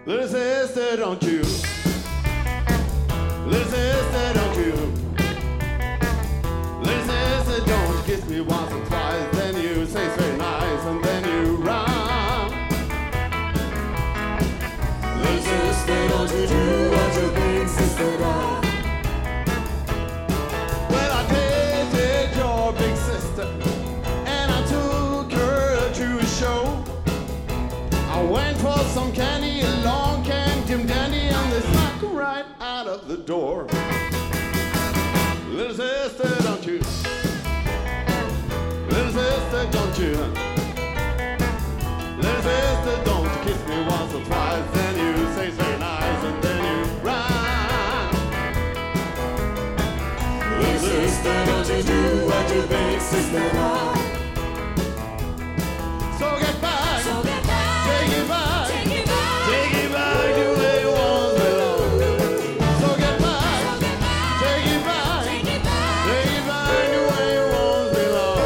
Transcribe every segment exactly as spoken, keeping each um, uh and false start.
Little sister, don't you? Little sister, don't you? Little sister, don't kiss me once or twice. Then you say it's very nice and then you run. Little sister, don't you do what your big sister does? Well, I dated your big sister and I took her to a show. I went for some candy, a long can, Jim Dandy, and they snuck right out of the door. Little sister, don't you? Little sister, don't you? Little sister, don't you kiss me once or twice, then you say it's very nice, and then you run. Little sister, don't you do what your big sister does? So get back, so get back, take it back, take it back, take it back the way it was belong. So get back, so get back, take it back, take it back, take it back the way it was belong.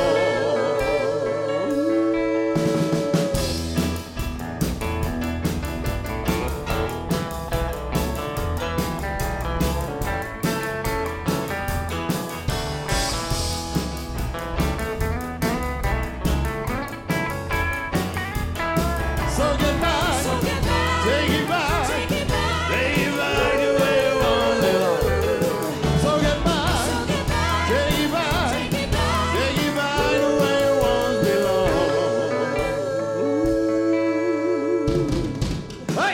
So get back, so get back, take it back, take it back, take it back the way it was belong. So get back, so get back, take it back, take it back, take it back the way it was belong. Hey!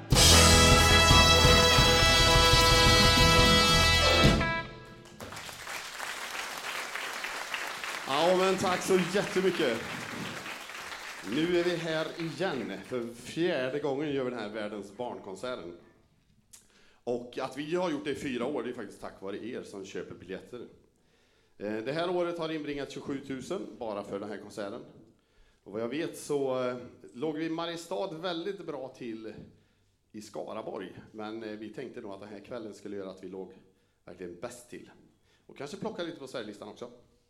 Ja, men tack så jättemycket. Nu är vi här igen. För fjärde gången gör vi den här världens barnkonserten. Och att vi har gjort det i fyra år, det är faktiskt tack vare er som köper biljetter. Eh, Det här året har inbringat tjugosju tusen bara för den här konserten. Och vad jag vet så eh, låg vi i Mariestad väldigt bra till i Skaraborg. Men eh, vi tänkte nog att den här kvällen skulle göra att vi låg verkligen bäst till. Och kanske plocka lite på Sverigelistan också.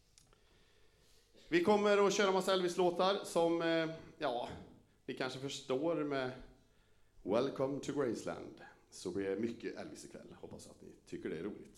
Vi kommer att köra massa Elvis-låtar som, eh, ja, ni kanske förstår med Welcome to Graceland. Så blir det mycket Elvis ikväll. Hoppas att ni tycker det är roligt.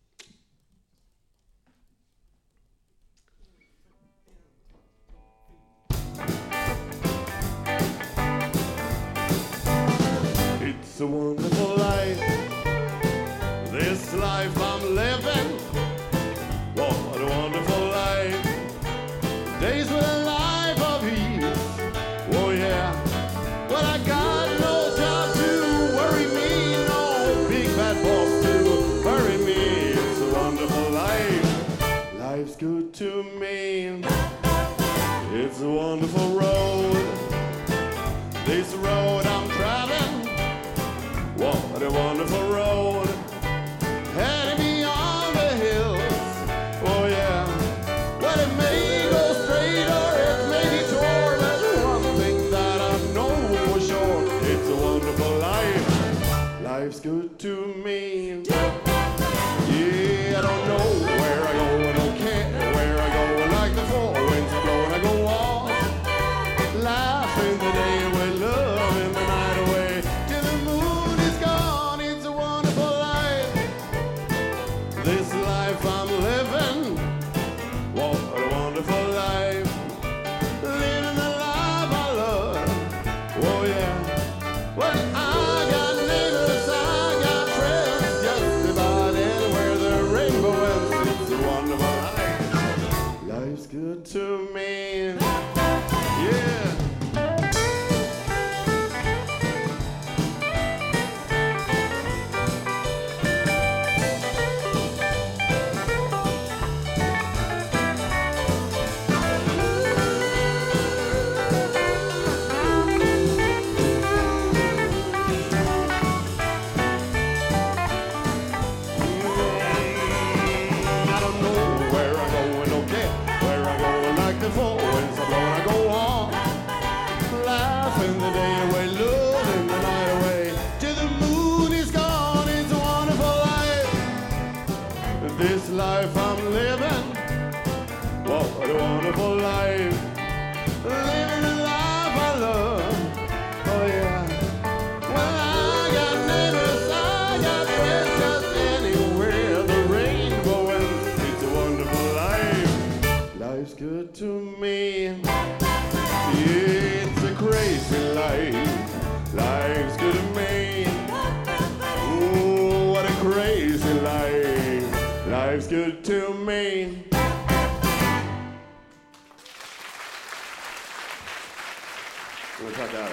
It's a wonderful life, this life I'm living. What a wonderful life. Days with a life of ease, oh yeah. But I got no job to worry me, no big bad boss to worry me. It's a wonderful life, life's good to me. It's a wonderful road, this road I'm traveling. What a wonderful road, heading beyond the hills, oh yeah. Well, it may go straight or it may detour. That's one thing that I know for sure. It's a wonderful life, life's good to me. Yeah, I don't know where I go, I don't care where I go. Like the four winds are blowing, I go on, laughing the day away, loving the night away, till the moon is gone. It's a wonderful life, this life I'm living. What a wonderful life, living the life I love, oh yeah. Well, I got neighbors, I got friends, just Och tackar.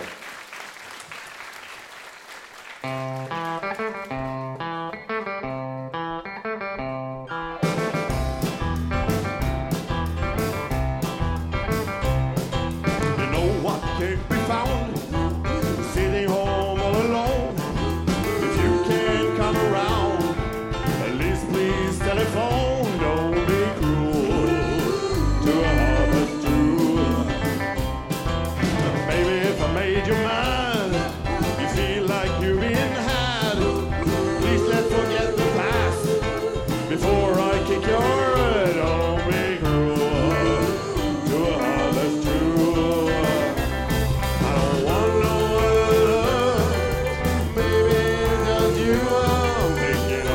You know what can't be found sitting home all alone. If you can't come around, at least please telephone. Don't be cruel to a heart that's true. Baby, if I made you mad, you feel like you're being had, please let's forget the past before I kick your head. Don't be cruel to a heart that's true. I don't want no other love, baby, it's just you I'm thinking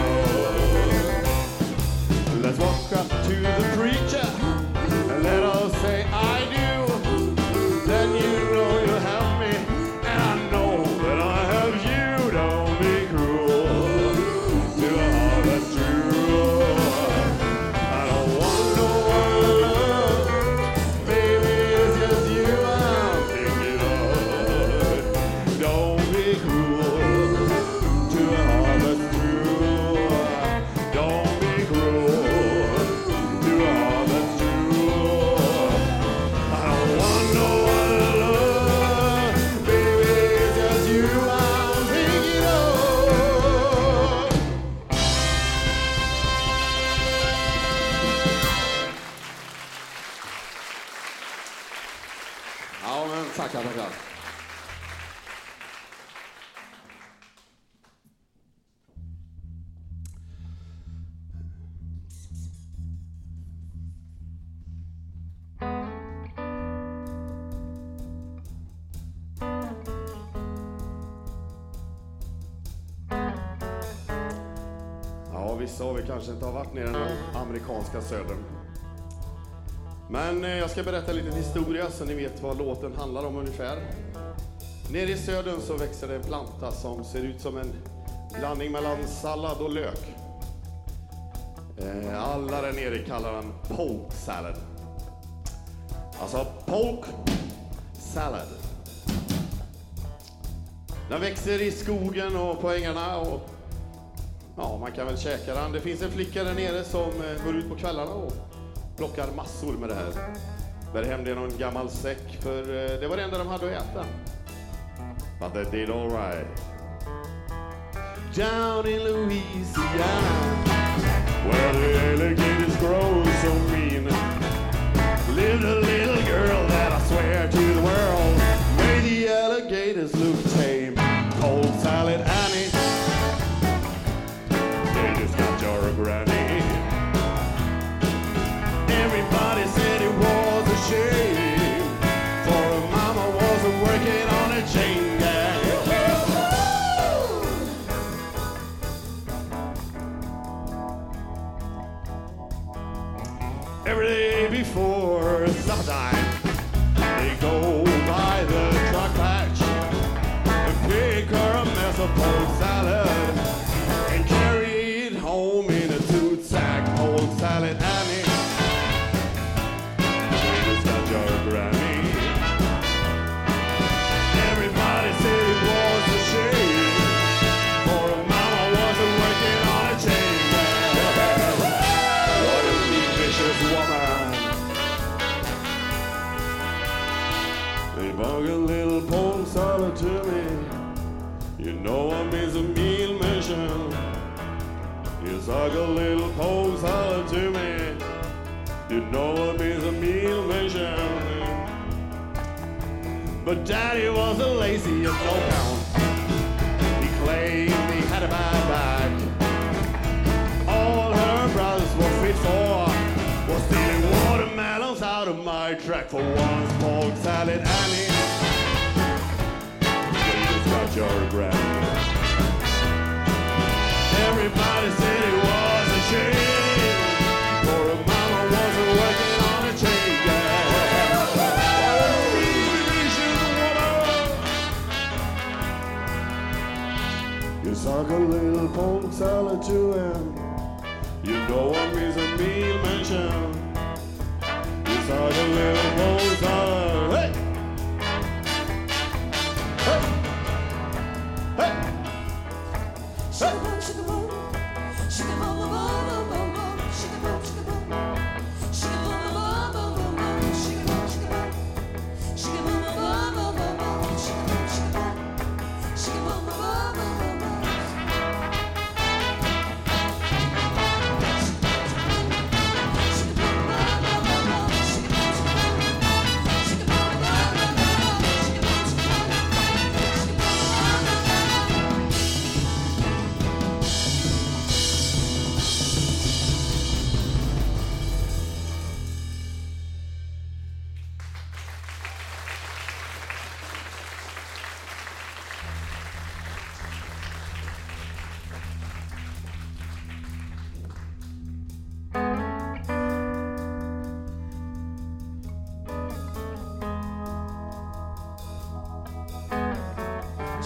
of. Let's walk up to the preacher and let us say I do. Then you know you have me, and I know that I have you. Don't be cruel to a heart that's true. I don't want no other love, baby, it's just you I'm thinking of. Don't be cruel to a heart that's true. Don't be cruel to a heart that's true. I don't want no other love, baby, it's just you I'm thinking of. Ja, men tackar, tackar. Ja, vissa av er kanske inte har varit nere i den amerikanska södern. Men eh, jag ska berätta en liten historia så ni vet vad låten handlar om ungefär. Nere i södern så växer det en planta som ser ut som en blandning mellan sallad och lök. Eh, alla där nere kallar den polk salad. Alltså polk salad. Den växer i skogen och på ängarna och ja, man kan väl käka den. Det finns en flicka där nere som eh, går ut på kvällarna och plockar massor med det här. Bär hem det i någon gammal säck, för eh, det var det enda de hade att äta. But they did all right. Down in Louisiana, where the alligators grow so mean, lived a little girl that I swear to the world made the alligators look tame. Cold salad Annie, they just got your granny. Everybody said it was a shame, for her mama wasn't working on a chain gang. Every day before summertime, they go by the truck patch and pick her a mess of cold salad and carry it home in a toot sack. Cold salad Annie, they just got your granny. Everybody said it was a shame, for her mama wasn't working on a chain gang. What a mean, vicious woman. They bug a little polk salad to me. You know I miss a meal mission. You suck a little polk salad to me. You know I miss a meal mission. But Daddy was a lazy as no count. He claimed he had a bad back. All her brothers were fit for was stealing watermelons out of my track. For once, polk salad Annie, you just got your granny. Everybody said it was a shame, for her mama wasn't working on a chain gang. Oh, vicious woman. You suck a little polk salad to him. You know I miss a meal mention. You suck a little polk salad. Hey!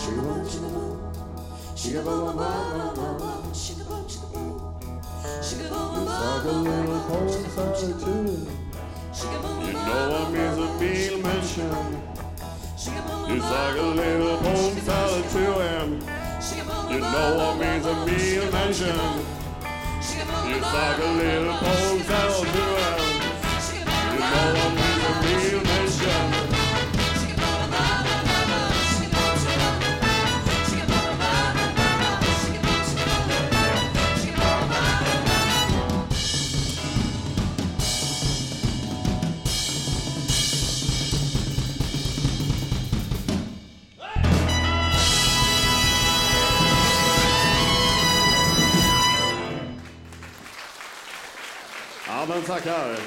like a little home solitude. You know I'm is a meal mission. It's like a little home solitude. You know I'm is a meal mission. It's like a little home solitude. You know I'm is a meal mission. Ja, men tackar.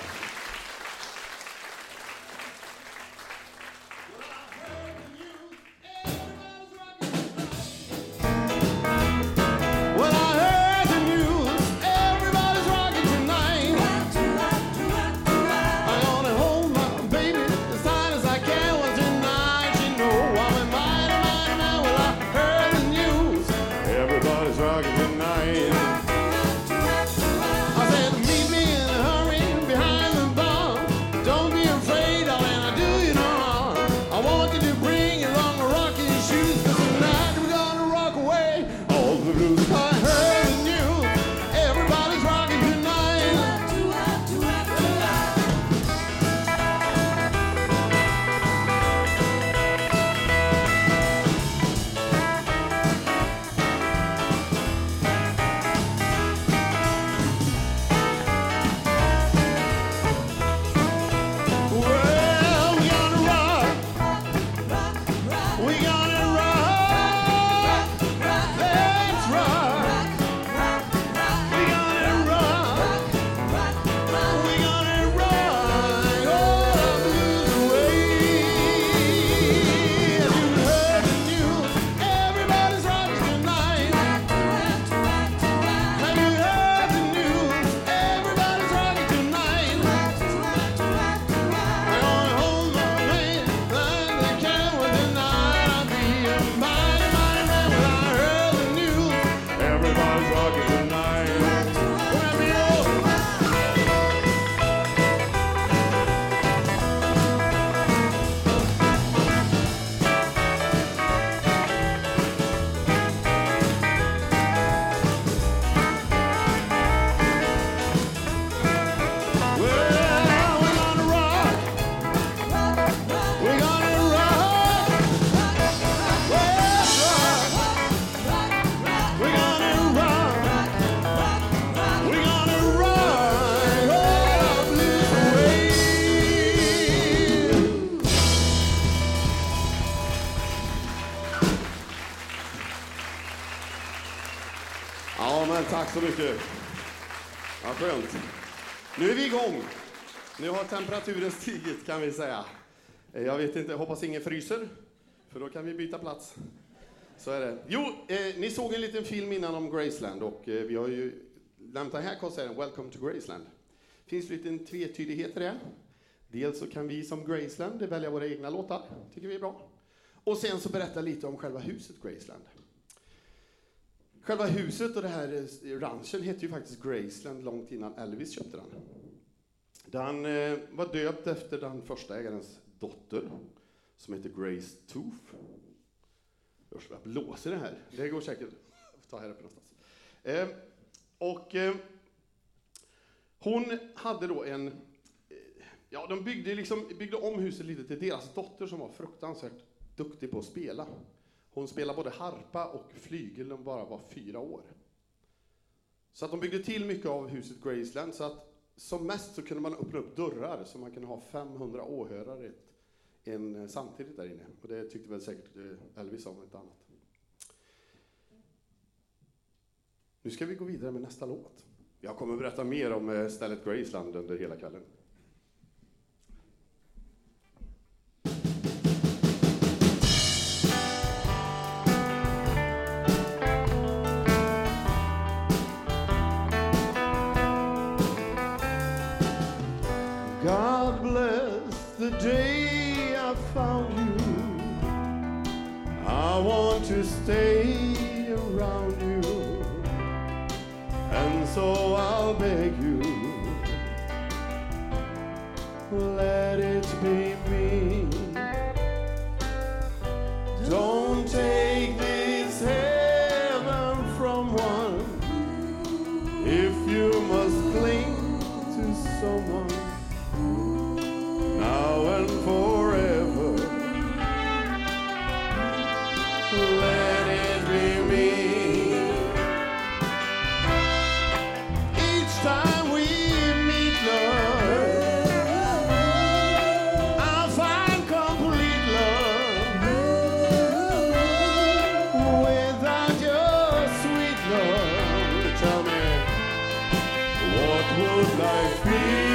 Tack så mycket. Ja, skönt. Nu är vi igång. Nu har temperaturen stigit, kan vi säga. Jag vet inte, jag hoppas ingen fryser. För då kan vi byta plats. Så är det. Jo, eh, ni såg en liten film innan om Graceland. Och eh, vi har ju nämnt den här konserten, Welcome to Graceland. Det finns lite en tvetydighet i det. Dels så kan vi som Graceland välja våra egna låtar. Tycker vi är bra. Och sen så berätta lite om själva huset Graceland. Själva huset och det här ranchen heter ju faktiskt Graceland långt innan Elvis köpte den. Den eh, var döpt efter den första ägarens dotter som heter Grace Toof. Jag ska blåsa det här. Det går säkert att ta här uppe någonstans. Eh, och eh, hon hade då en... Eh, ja, de byggde, liksom, byggde om huset lite till deras dotter som var fruktansvärt duktig på att spela. Hon spelade både harpa och flygel när hon bara var fyra år. Så att de byggde till mycket av huset Graceland. Så att som mest så kunde man öppna upp dörrar så man kunde ha femhundra åhörare en, samtidigt där inne. Och det tyckte väl säkert Elvis om, inte annat. Nu ska vi gå vidare med nästa låt. Jag kommer att berätta mer om stället Graceland under hela kvällen. God bless the day I found you. I want to stay around you, and so I'll beg you, let it be me. Don't take this heaven from one if you must cling to someone now and forever. Let it be me. Each time we meet, love, I'll find complete love. Without your sweet love, tell me, what would life be?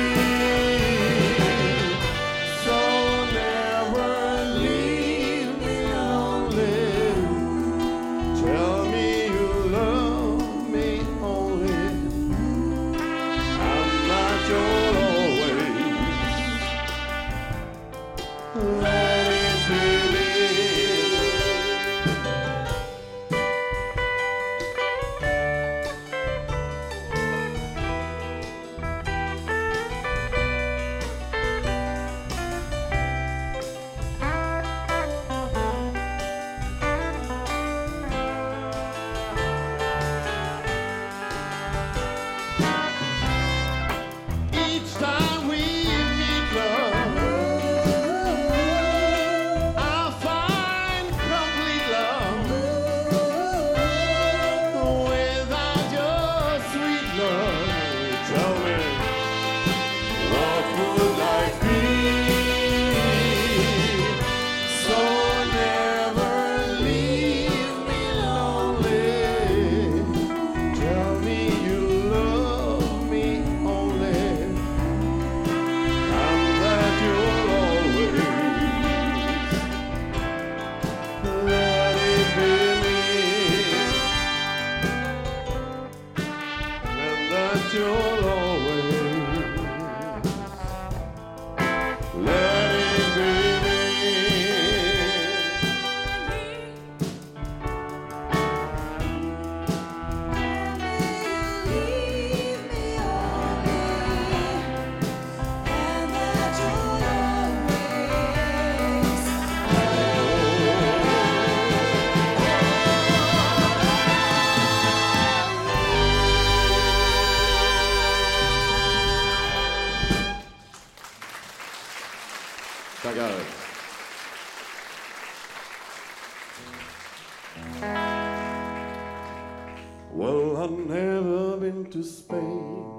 Well, I've never been to Spain,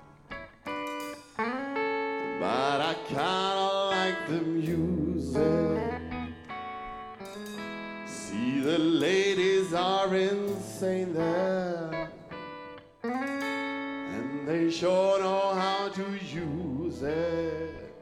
but I kinda like the music. See, the ladies are insane there, and they sure know how to use it.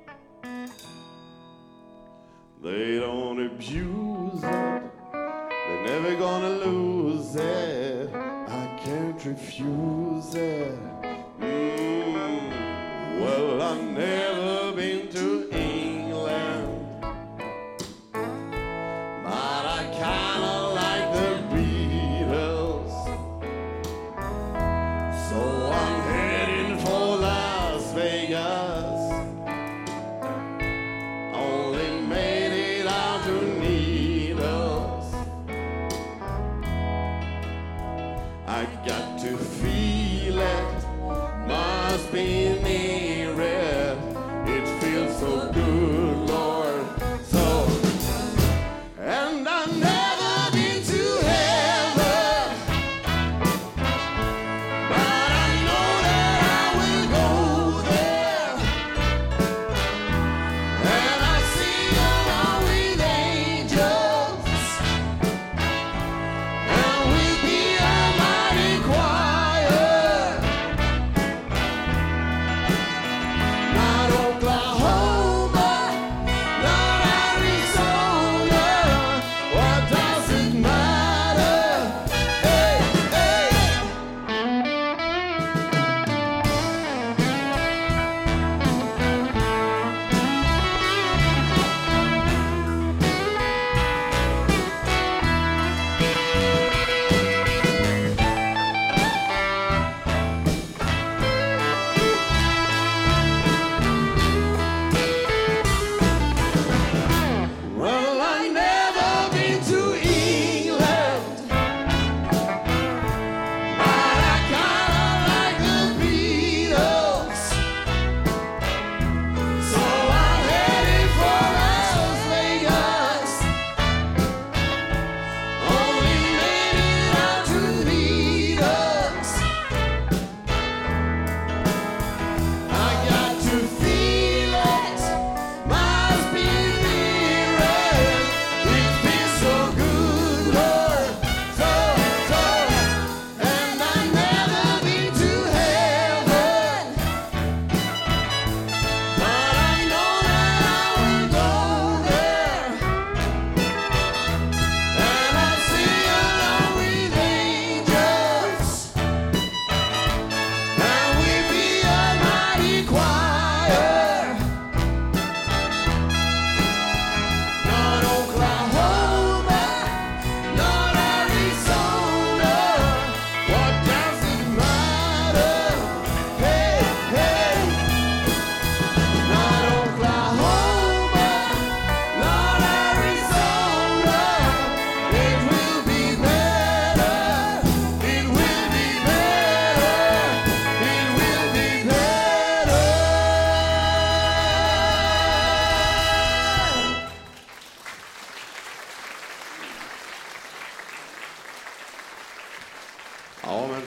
They don't abuse it, they're never gonna lose it. I can't refuse it. Mm. Well, I've never been to England, but I kinda like the Beatles. So I'm heading for Las Vegas. Only made it out to Needles. I got to feel it, must be near it.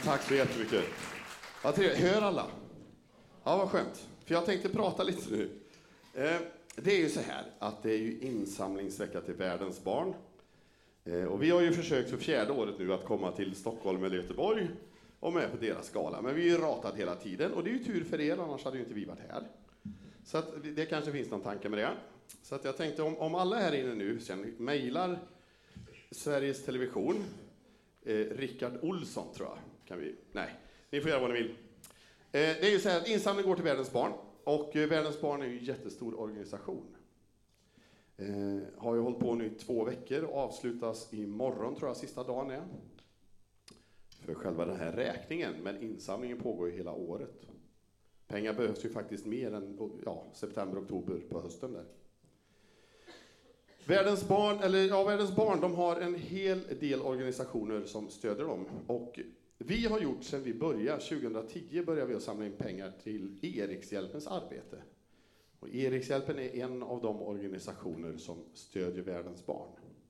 tack så jättemycket. Vad trevligt. Hör alla? Ja, vad skönt. För jag tänkte prata lite nu. Eh, det är ju så här att det är ju insamlingsvecka till världens barn. Eh, och vi har ju försökt för fjärde året nu att komma till Stockholm eller Göteborg och med på deras gala. Men vi är ju ratat hela tiden och det är ju tur för er, annars hade ju inte vi varit här. Så att det kanske finns någon tanke med det. Så att jag tänkte om, om alla här inne nu sen mejlar Sveriges Television, eh, Rickard Olsson tror jag, kan vi, nej, ni får göra vad ni vill. Eh, det är ju så här att insamling går till världens barn och eh, världens barn är ju en jättestor organisation. Eh, har ju hållit på nu i två veckor och avslutas imorgon tror jag sista dagen är. För själva den här räkningen, men insamlingen pågår ju hela året. Pengar behövs ju faktiskt mer än ja, september, oktober på hösten där. Världens barn, eller ja, Världens barn, de har en hel del organisationer som stöder dem. Och vi har gjort sedan vi började, tjugohundratio började vi att samla in pengar till Erikshjälpens arbete. Och Erikshjälpen är en av de organisationer som stödjer världens barn.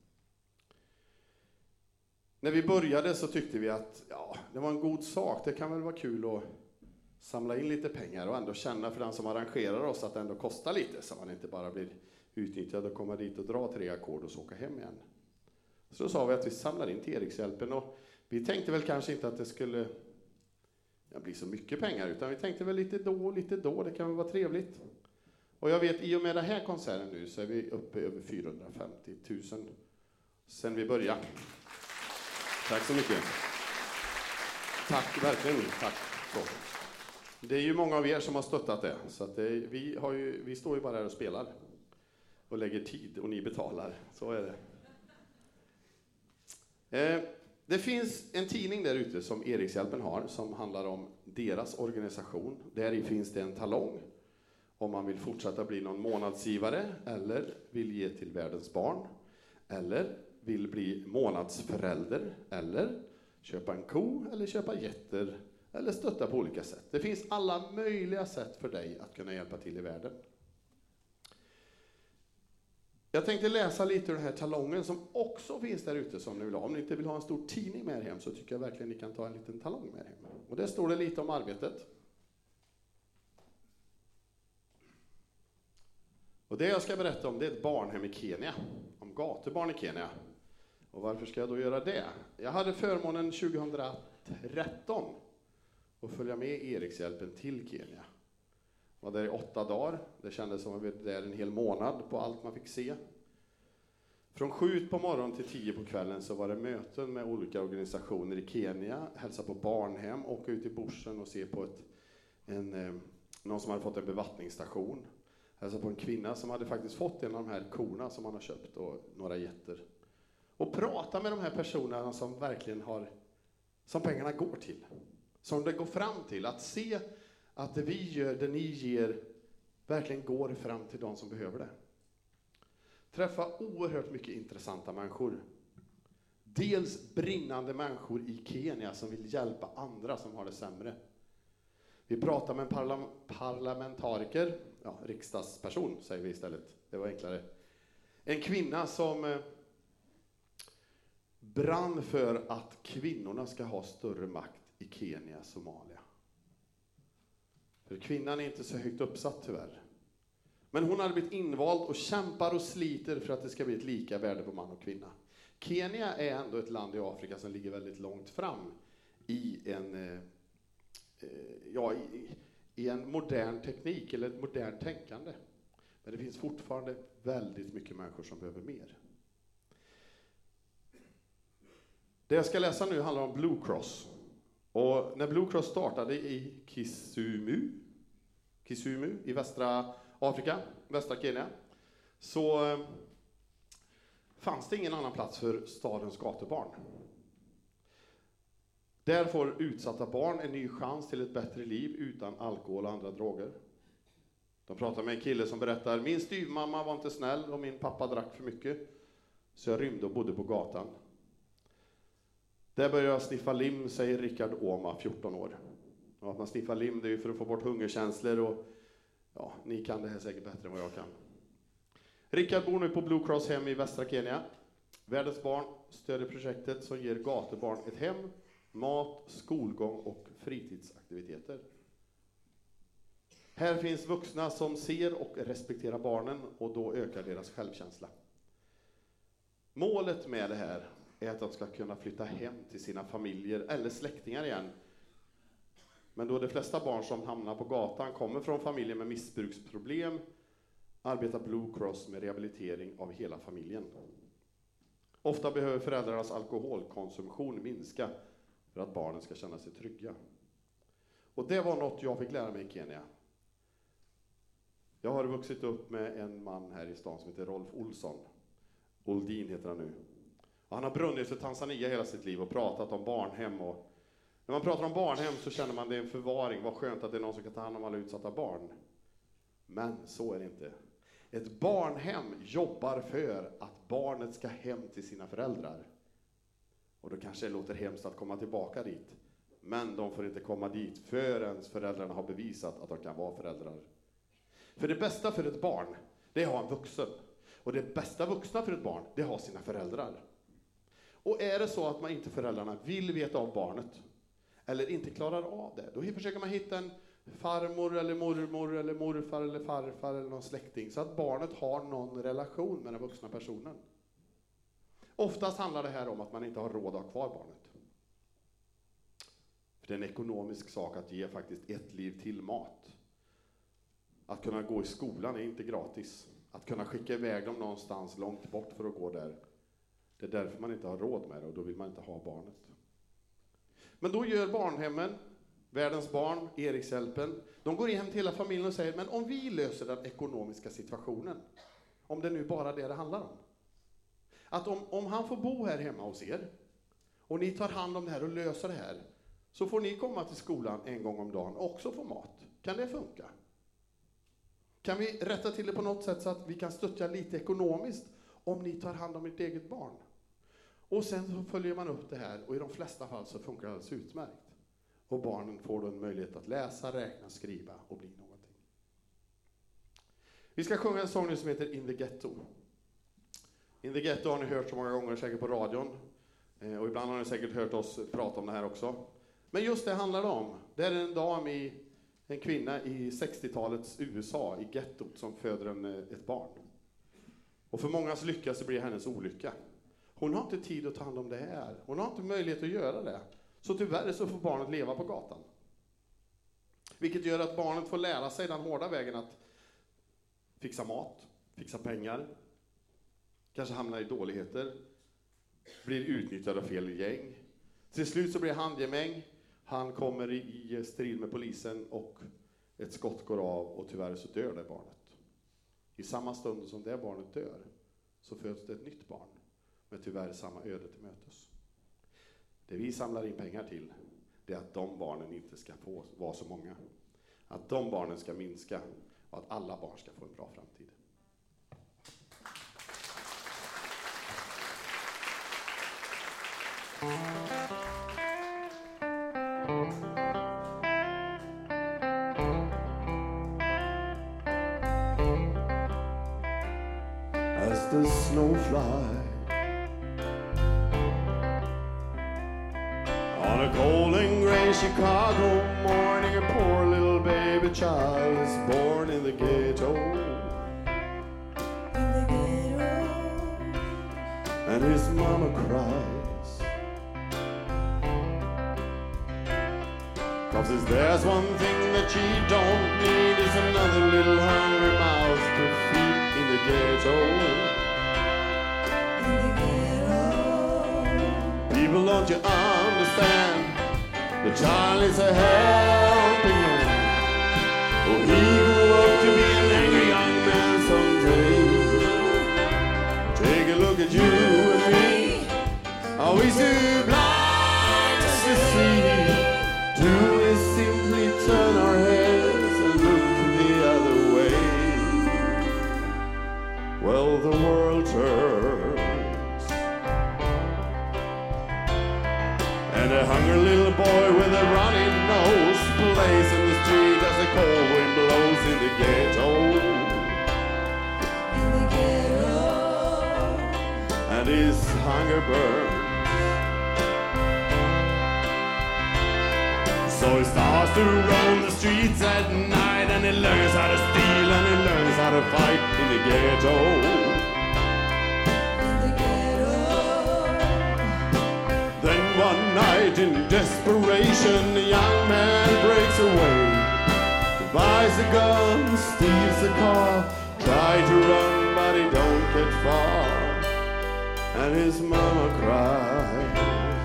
När vi började så tyckte vi att ja, det var en god sak, det kan väl vara kul att samla in lite pengar och ändå känna för den som arrangerar oss att det ändå kostar lite så man inte bara blir utnyttjad och komma dit och dra tre ackord och så åka hem igen. Så då sa vi att vi samlar in till Erikshjälpen och vi tänkte väl kanske inte att det skulle ja, bli så mycket pengar utan vi tänkte väl lite då och lite då, det kan väl vara trevligt. Och jag vet i och med den här konserten nu så är vi uppe över fyrahundrafemtio tusen sen vi började. Tack så mycket. Tack, verkligen. Tack. Så. Det är ju många av er som har stöttat det. Så att det, vi, har ju, vi står ju bara här och spelar. Och lägger tid och ni betalar. Så är det. Eh, det finns en tidning där ute som Erikshjälpen har. Som handlar om deras organisation. Där finns det en talong. Om man vill fortsätta bli någon månadsgivare. Eller vill ge till världens barn. Eller vill bli månadsförälder. Eller köpa en ko. Eller köpa getter. Eller stötta på olika sätt. Det finns alla möjliga sätt för dig att kunna hjälpa till i världen. Jag tänkte läsa lite ur den här talongen som också finns där ute som ni vill ha. Om ni inte vill ha en stor tidning med er hem så tycker jag verkligen ni kan ta en liten talong med er hem. Och där står det lite om arbetet. Och det jag ska berätta om det är ett barnhem i Kenya. Om gatubarn i Kenya. Och varför ska jag då göra det? Jag hade förmånen tjugohundratretton att följa med Erikshjälpen till Kenya. Jag var där i åtta dagar. Det kändes som att vi var där en hel månad på allt man fick se. Från sju på morgonen till tio på kvällen så var det möten med olika organisationer i Kenya. Hälsa på barnhem, åka ut i bushen och se på ett, en, eh, någon som hade fått en bevattningsstation. Hälsa på en kvinna som hade faktiskt fått en av de här korna som man har köpt och några getter. Och prata med de här personerna som verkligen har, som pengarna går till. Som det går fram till. Att se att det vi gör, det ni ger, verkligen går fram till de som behöver det. Träffa oerhört mycket intressanta människor. Dels brinnande människor i Kenya som vill hjälpa andra som har det sämre. Vi pratar med en parla- parlamentariker, ja, riksdagsperson säger vi istället. Det var enklare. En kvinna som eh, brann för att kvinnorna ska ha större makt i Kenya, Somalia. För kvinnan är inte så högt uppsatt tyvärr. Men hon har blivit invald och kämpar och sliter för att det ska bli ett lika värde på man och kvinna. Kenya är ändå ett land i Afrika som ligger väldigt långt fram i en, eh, ja, i, i en modern teknik eller ett modernt tänkande. Men det finns fortfarande väldigt mycket människor som behöver mer. Det jag ska läsa nu handlar om Blue Cross. Och när Blue Cross startade i Kisumu, Kisumu i västra Afrika, västra Kenya, så eh, fanns det ingen annan plats för stadens gatubarn. Där får utsatta barn en ny chans till ett bättre liv utan alkohol och andra droger. De pratar med en kille som berättar: min styvmamma var inte snäll och min pappa drack för mycket, så jag rymde och bodde på gatan. Där började jag sniffa lim, säger Rickard Åma, fjorton år. Och att man sniffar lim, det är ju för att få bort hungerkänslor och ja, ni kan det här säkert bättre än vad jag kan. Rickard bor nu på Blue Cross hem i västra Kenya. Världens barn stöder projektet som ger gatubarn ett hem mat, skolgång och fritidsaktiviteter. Här finns vuxna som ser och respekterar barnen och då ökar deras självkänsla. Målet med det här är att de ska kunna flytta hem till sina familjer eller släktingar igen. Men då de flesta barn som hamnar på gatan kommer från familjer med missbruksproblem arbetar Blue Cross med rehabilitering av hela familjen. Ofta behöver föräldrarnas alkoholkonsumtion minska för att barnen ska känna sig trygga. Och det var något jag fick lära mig i Kenya. Jag har vuxit upp med en man här i stan som heter Rolf Olsson. Oldin heter han nu. Och han har brunnit för Tanzania hela sitt liv och pratat om barnhem. Och när man pratar om barnhem så känner man det är en förvaring. Vad skönt att det är någon som kan ta hand om alla utsatta barn. Men så är det inte. Ett barnhem jobbar för att barnet ska hem till sina föräldrar. Och då kanske det låter hemskt att komma tillbaka dit. Men de får inte komma dit förrän föräldrarna har bevisat att de kan vara föräldrar. För det bästa för ett barn, det är att ha en vuxen. Och det bästa vuxna för ett barn, det är att ha sina föräldrar. Och är det så att man inte föräldrarna vill veta av barnet, eller inte klarar av det, då försöker man hitta en farmor eller mormor eller morfar eller farfar eller någon släkting, så att barnet har någon relation med den vuxna personen. Oftast handlar det här om att man inte har råd att ha kvar barnet. För det är en ekonomisk sak att ge faktiskt ett liv till mat. Att kunna gå i skolan är inte gratis. Att kunna skicka iväg dem någonstans långt bort för att gå där. Det är därför man inte har råd med det och då vill man inte ha barnet. Men då gör barnhemmen, Världens barn, Erikshjälpen, de går hem till hela familjen och säger, men om vi löser den ekonomiska situationen, om det nu bara det det handlar om. Att om, om han får bo här hemma hos er och ni tar hand om det här och löser det här, så får ni komma till skolan en gång om dagen och också få mat. Kan det funka? Kan vi rätta till det på något sätt så att vi kan stötta lite ekonomiskt om ni tar hand om ert eget barn? Och sen så följer man upp det här och i de flesta fall så funkar det alldeles utmärkt. Och barnen får då en möjlighet att läsa, räkna, skriva och bli någonting. Vi ska sjunga en sång nu som heter In the Ghetto. In the Ghetto har ni hört så många gånger säkert på radion. Och ibland har ni säkert hört oss prata om det här också. Men just det handlar det om. Det är en dam i En kvinna i sextiotalets U S A, i gettot, som föder en, ett barn. Och för mångas lycka så blir hennes olycka. Hon har inte tid att ta hand om det här. Hon har inte möjlighet att göra det. Så tyvärr så får barnet leva på gatan. Vilket gör att barnet får lära sig den hårda vägen att fixa mat, fixa pengar. Kanske hamna i dåligheter. Blir utnyttjad av fel gäng. Till slut så blir han handgemäng. Han kommer i strid med polisen och ett skott går av och tyvärr så dör det barnet. I samma stund som det barnet dör så föds det ett nytt barn med tyvärr samma öde till mötes. Det vi samlar in pengar till, det är att de barnen inte ska få vara så många. Att de barnen ska minska och att alla barn ska få en bra framtid. As the snow flies on a cold and gray Chicago morning, a poor little baby child is born in the ghetto. In the ghetto. And his mama cries, 'cause if there's one thing that she don't need is another little hungry mouth to feed in the ghetto. In the ghetto. People, don't you understand? The child is a helping hand. Oh, he grew up to be an angry young man someday. Take a look at you and me. Are we too blind to see? Do we simply turn our heads and look the other way? Well, the world turns, and a hungry little boy with a runny nose plays in the street as the cold wind blows in the ghetto. In the ghetto. And his hunger burns. So he starts to roam the streets at night, and he learns how to steal and he learns how to fight in the ghetto. In the ghetto. Then one night in desperation, the young man breaks away. He buys a gun, steals a car, try to run but he don't get far, and his mama cries.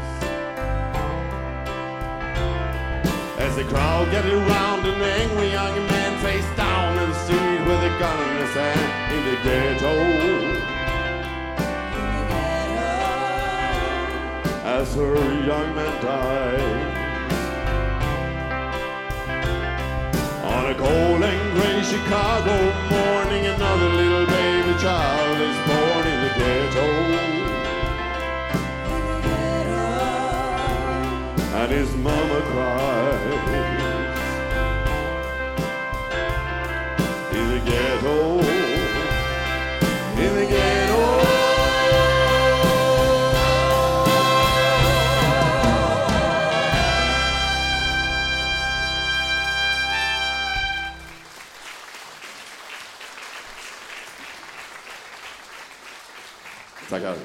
As the crowd get around, an angry young man face down in the street with a gun in his hand in the ghetto. As her young man died. On a cold and gray Chicago morning, another little baby child is born in the ghetto. And his mama cries in the ghetto, in the ghetto. Tackar.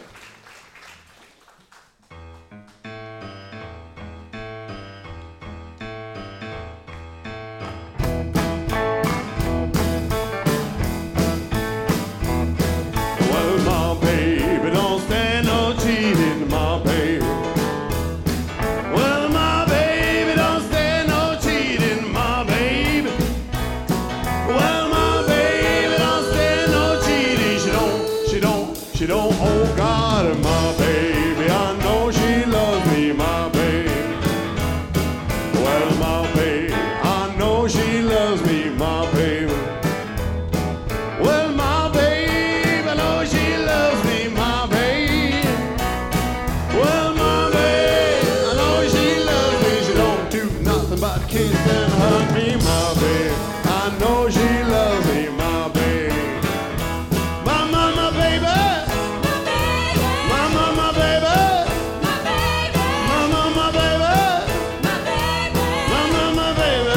Well, my baby don't stand no cheating, my baby. Well, my baby don't stand no cheating, my baby. Well, my baby don't stand no cheating. She don't, she don't, she don't. Oh God, my baby, I know she loves me, my baby. Well, my baby, I know she loves me, my baby. Well, my baby, I know she loves me, my baby. Well, my baby, I know she loves me. She don't do nothing but kiss and hug me, my baby. I know she loves me, my baby. My mama, baby. My mama, baby. My mama, baby. My mama, baby.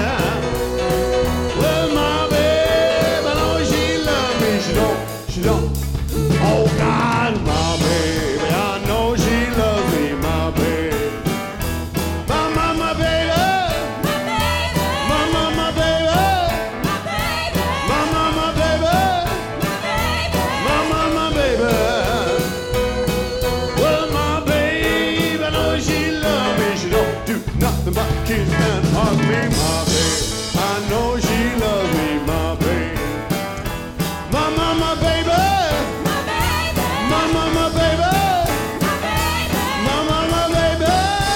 Well, my baby, I know she loves me. She don't, she don't. Oh God, my baby, I know she loves me, my baby. My mama, baby. My mama, baby. My mama, baby. My mama, baby. Well, my baby, I know she loves me. She don't do nothing but kiss and hug me, my baby. I know she loves me, my baby. My mama, baby. My mama, baby. My mama, baby.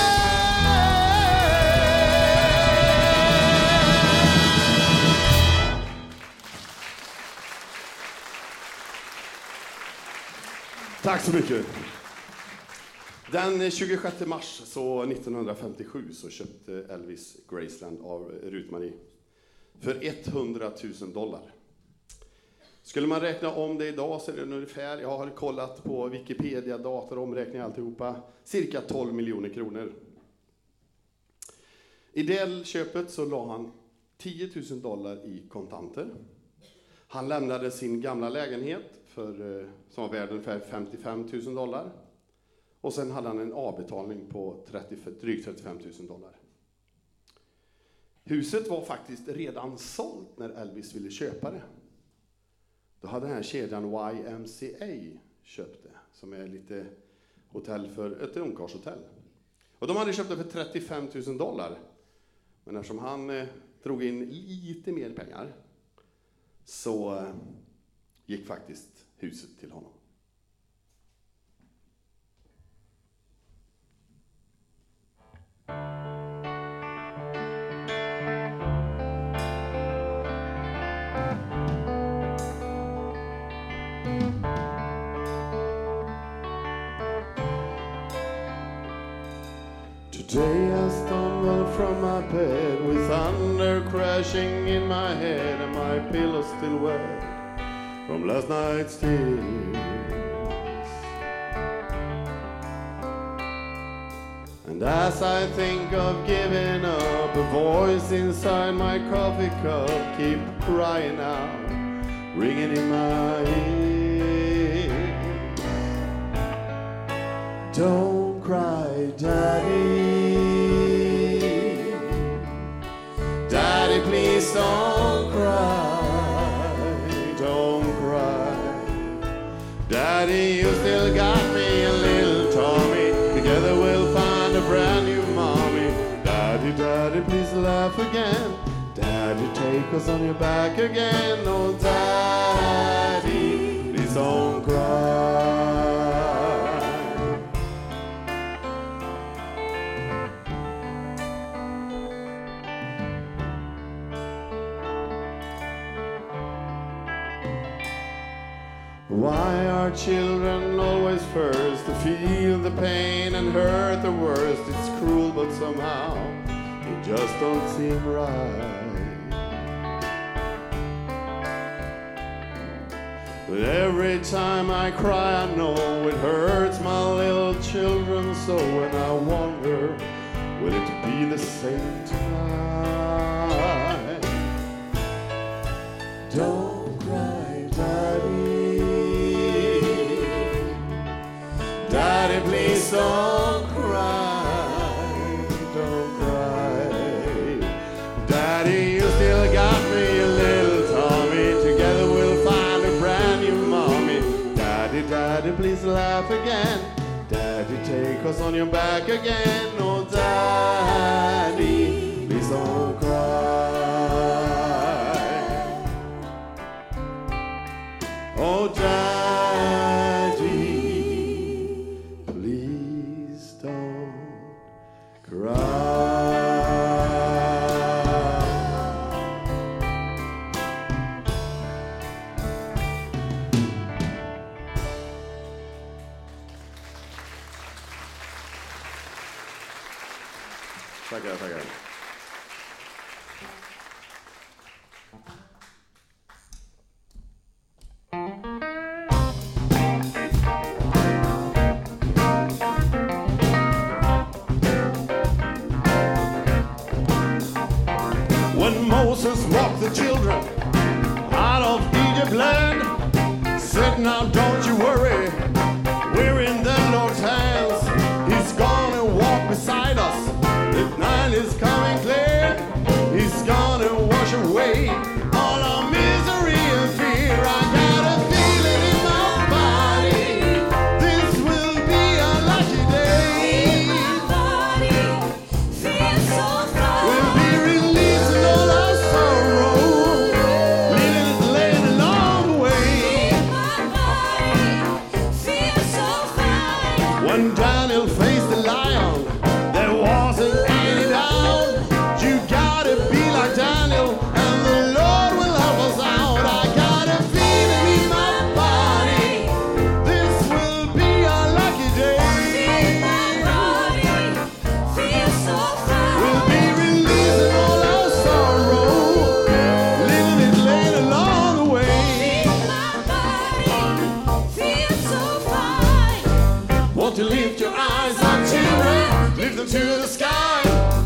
Tack så mycket. Den tjugosjätte mars så nittonhundrafemtiosju så köpte Elvis Graceland av Ruth Marie för hundratusen dollar. Skulle man räkna om det idag så är det ungefär, jag har kollat på Wikipedia, dator, omräkning alltihopa, cirka tolv miljoner kronor. I det köpet så la han tiotusen dollar i kontanter. Han lämnade sin gamla lägenhet för, som var värd ungefär femtiofem tusen dollar. Och sen hade han en avbetalning på trettio, drygt trettiofem tusen dollar. Huset var faktiskt redan sålt när Elvis ville köpa det. Då hade den här kedjan Y M C A köpt det, som är lite hotell för ett ungkarlshotell. Och de hade köpt det för trettiofem tusen dollar. Men eftersom han eh, drog in lite mer pengar så eh, gick faktiskt huset till honom. Today I stumbled from my bed with thunder crashing in my head and my pillow still wet from last night's tears. And as I think of giving up, a voice inside my coffee cup keep crying out, ringing in my ear. Don't cry, Daddy. Daddy, please don't cry. Don't cry. Daddy, you still got me a little Tommy. Together we'll find a brand new mommy. Daddy, Daddy, please laugh again. Daddy, take us on your back again. Oh, Daddy, please don't cry. Why are children always first to feel the pain and hurt the worst? It's cruel, but somehow it just don't seem right. But every time I cry, I know it hurts my little children so, and I wonder, will it be the same tonight? Don't cry, Daddy. Daddy, please don't cry, don't cry. Daddy, you still got me a little Tommy. Together we'll find a brand new mommy. Daddy, Daddy, please laugh again. Daddy, take us on your back again. Oh, Daddy, please don't cry. Oh, Daddy. Tackar, tackar. When Moses walked the children out of Egypt land, said, now don't you worry, we're in the Lord's hands. He's gonna walk beside us. The night is coming clear. He's gonna wash away all our misery and fear. I got a feeling in my body, this will be a lucky day. My body feels so fine. We'll be releasing all our sorrow, leaving it laid along the way. My body feels so fine. When Daniel faced the lion, there wasn't any doubt. You gotta be like Daniel, and the Lord will help us out. I got a feeling in my body, this will be a lucky day. My body feels so We'll fine. be releasing all our sorrow, leaving it laid along the way. My body feels so fine. Won't you lift your eyes up to it, lift them to the sky.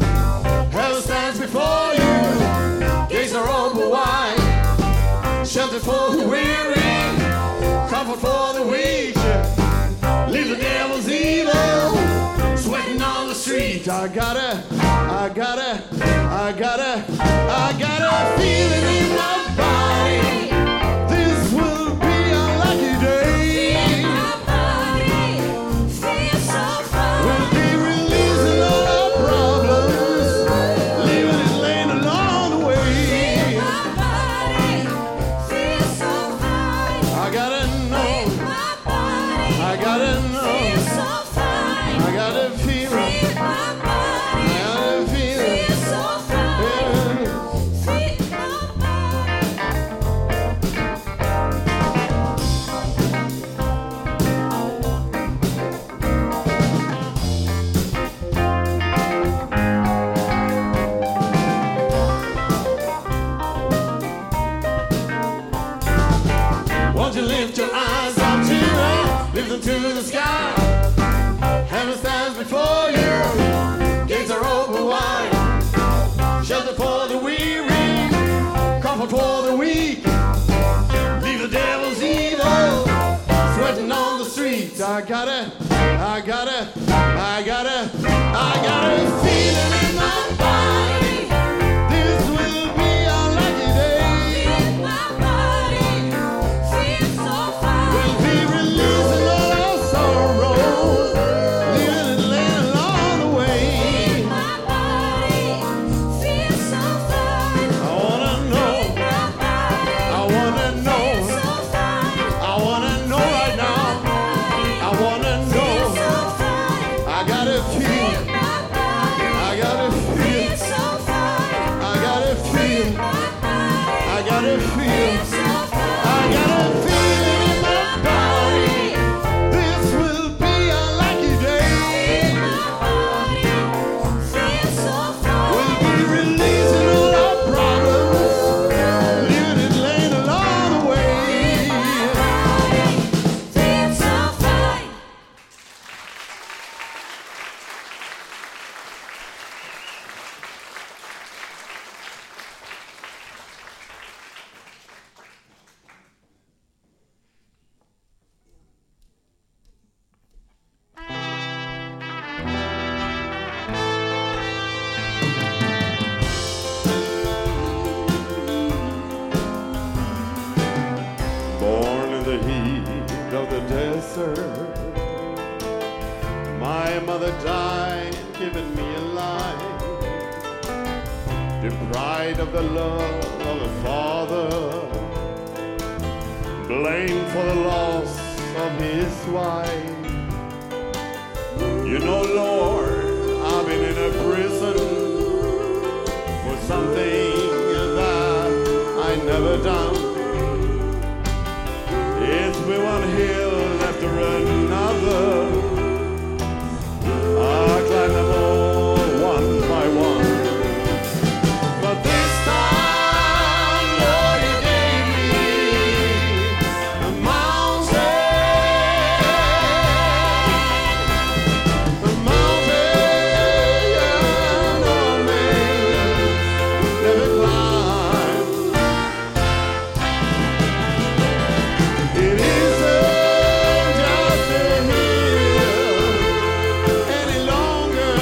Heaven stands before you, gates are open wide. Shelter for the weary, comfort for the weak. Leave the devil's evil, sweating on the street. I gotta, I gotta, I gotta, I gotta feel it in my body. This will be a lucky day. My body feels so We'll fine. be releasing all our problems, leaving it laying along the way. My body feels so fine. I gotta know, My body I gotta know, feels so fine. I gotta feel it, My I body gotta feel it. feels so fine. Yeah. Feel my Won't you lift your eyes up to it, lift them to the sky. Heaven stands before you, street. I got it, I got it, I got it, I got a feeling in my body. This will be a lucky day. My body feels so fine. We'll be releasing all our sorrows, leaving it laying along the way. My body feels so fine. I wanna know, My body I wanna know, so fine. I wanna know right now. I wanna know. So fine. I gotta feel, My body I gotta feel, so fine. I gotta feel, My body I gotta feel, so fine. I gotta feel it in my body. This will be a lucky day. My body feels so fine. We'll be releasing all our problems, leaving it laying along the way. Feels so fine. Born in the heat of the desert, my mother died, giving me a life. Deprived of the love of a father, blamed for the loss of his wife. You know, Lord, I've been in a prison for something that I never done. It's been one hill after another. I climbed them all one by one. But this time, Lord, you gave me a mountain. A mountain no man never climbed. It isn't just a hill any longer.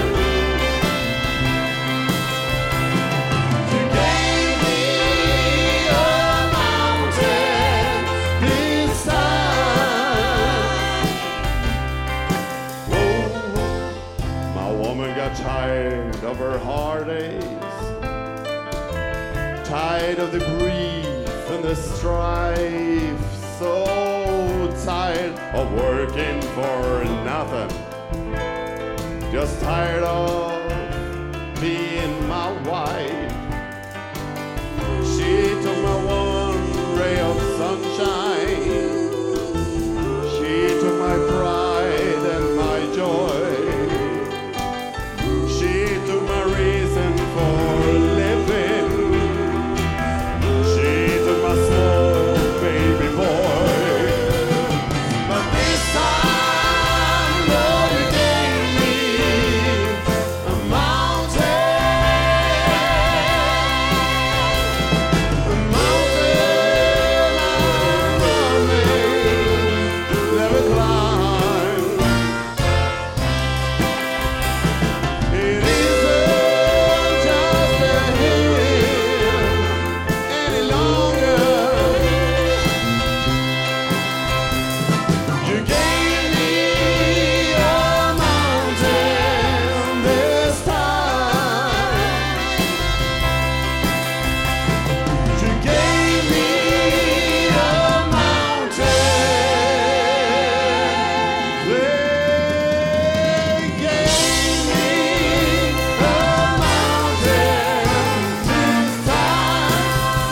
You gave me a mountain this time. Whoa, my woman got tired of her heartaches, tired of the grief and the strife, so tired of working for nothing, just tired of being my wife. She took my one ray of sunshine, she took my pride and my joy, she took my reason for living. She took my small baby boy. But this time, Lord, you gave me a mountain. A mountain I'm running, never climbed. It isn't just a hill any longer. You gave me a mountain this time. You gave me a mountain. They gave me a mountain this time.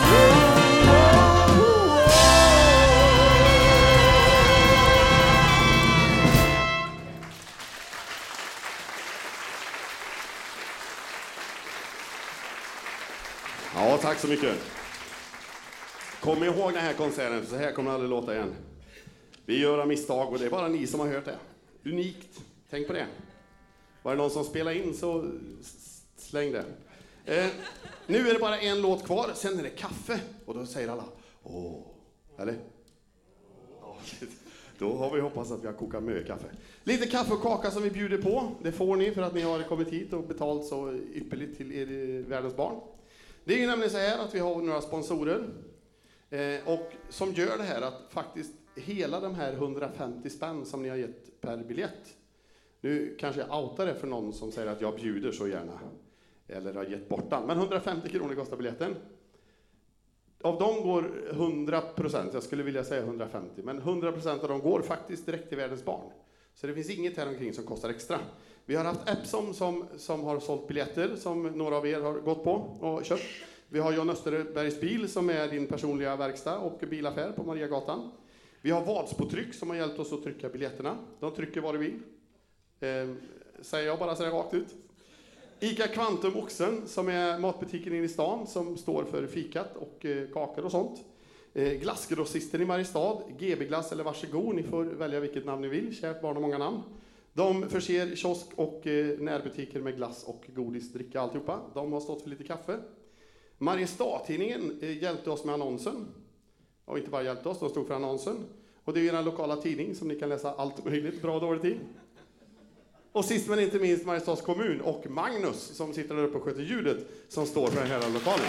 Ja, tack så mycket. Kom ihåg den här konserten, för så här kommer det aldrig låta igen. Vi gör misstag och det är bara ni som har hört det. Unikt, tänk på det. Var det någon som spelar in så s- släng det. Eh, nu är det bara en låt kvar, sen är det kaffe. Och då säger alla, åh, eller? Ja, Då har vi hoppats att vi har kokat mycket kaffe. Lite kaffe och kaka som vi bjuder på. Det får ni för att ni har kommit hit och betalt så ypperligt till er världens barn. Det är ju nämligen så här att vi har några sponsorer. Eh, och som gör det här att faktiskt hela de här hundrafemtio spänn som ni har gett per biljett. Nu kanske jag outar det för någon som säger att jag bjuder så gärna. Eller har gett bort den. Men hundrafemtio kronor kostar biljetten. Av dem går hundra procent, jag skulle vilja säga hundrafemtio, men hundra procent av dem går faktiskt direkt till världens barn. Så det finns inget här omkring som kostar extra. Vi har haft Epsom som, som har sålt biljetter som några av er har gått på och köpt. Vi har John Österbergs bil som är din personliga verkstad och bilaffär på Mariagatan. Vi har Vadsbotryck som har hjälpt oss att trycka biljetterna. De trycker vad du vill. Eh, säger jag bara så här rakt ut. Ica Quantum Oxen som är matbutiken inne i stan som står för fikat och eh, kakor och sånt. Eh, glassgrossisten i Mariestad, G B-glass eller varsågod, ni får välja vilket namn ni vill, kärt barn och många namn. De förser kiosk och eh, närbutiker med glass och godis, dricka alltihopa. De har stått för lite kaffe. Mariestad-tidningen eh, hjälpte oss med annonsen. Och inte bara hjälpte oss, de stod för annonsen. Och det är ju en lokala tidning som ni kan läsa allt möjligt bra och dåligt i. Och sist men inte minst Mariestads kommun och Magnus som sitter där uppe och sköter ljudet som står för den här lokalen.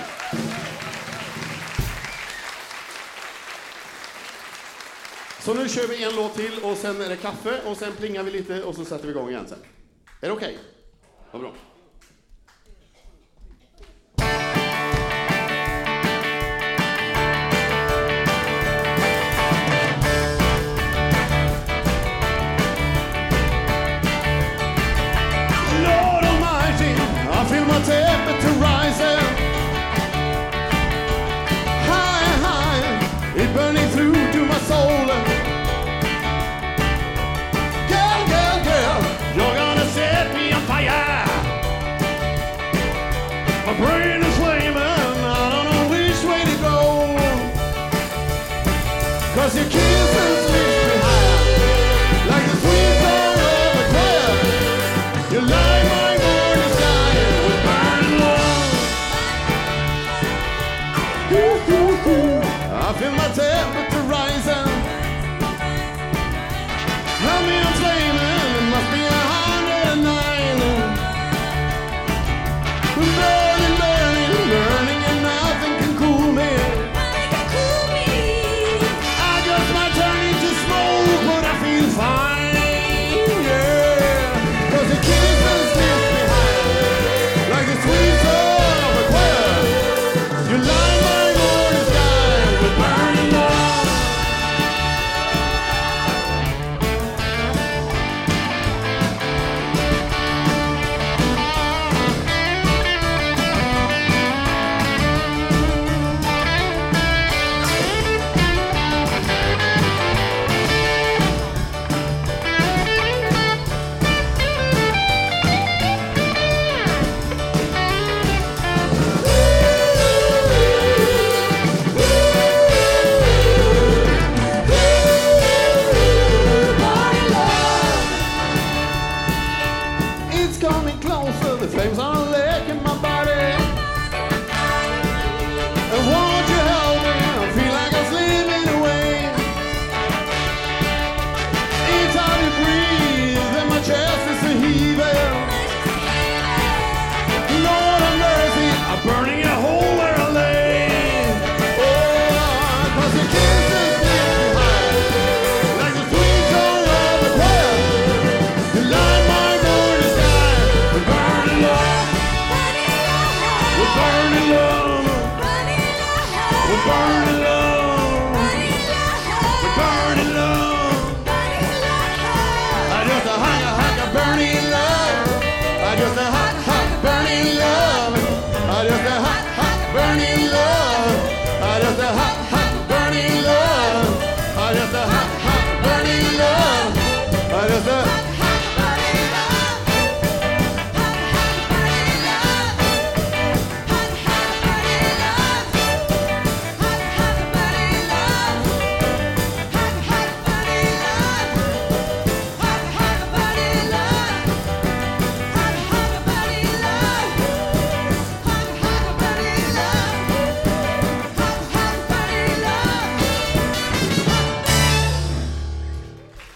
Så nu kör vi en låt till och sen är det kaffe och sen plingar vi lite och så sätter vi igång igen sen. Är det okej? Okay? Vad bra. I feel my temperature rising high, high, it burning through to my soul. Girl, girl, girl, you're gonna set me on fire.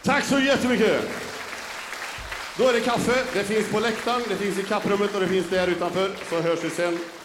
Tack så jättemycket. Då är det kaffe. Det finns på läktaren, det finns i kapprummet och det finns där utanför. Så hörs vi sen.